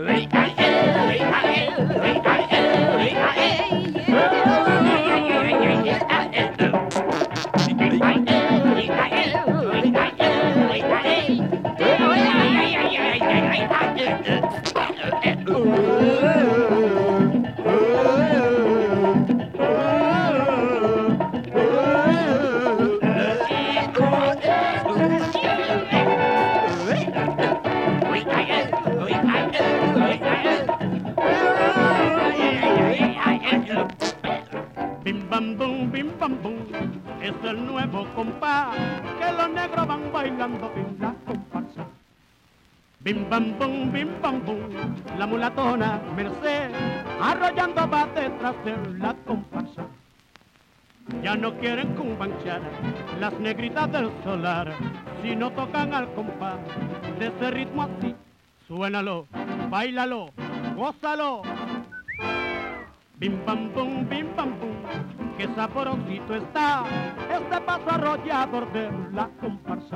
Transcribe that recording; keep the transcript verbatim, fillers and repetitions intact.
Bim bam bum, bim bam bum, es el nuevo compás que los negros van bailando en la comparsa. Bim bam bum, bim bam bum, la mulatona Merced arrollando va detrás de la comparsa. Ya no quieren cumbanchar las negritas del solar, si no tocan al compás de ese ritmo así. Suénalo, báilalo, gózalo. Bim bam bum, bim bam bum, que saborosito está este paso arrollador de la comparsa.